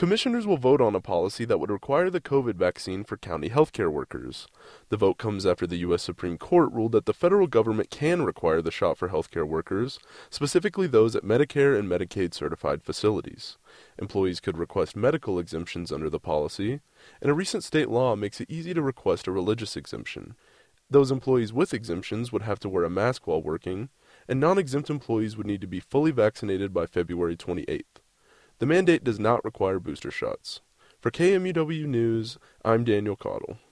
Commissioners will vote on a policy that would require the COVID vaccine for county healthcare workers. The vote comes after the U.S. Supreme Court ruled that the federal government can require the shot for healthcare workers, specifically those at Medicare and Medicaid certified facilities. Employees could request medical exemptions under the policy, and a recent state law makes it easy to request a religious exemption. Those employees with exemptions would have to wear a mask while working, and non-exempt employees would need to be fully vaccinated by February 28th. The mandate does not require booster shots. For KMUW News, I'm Daniel Caudle.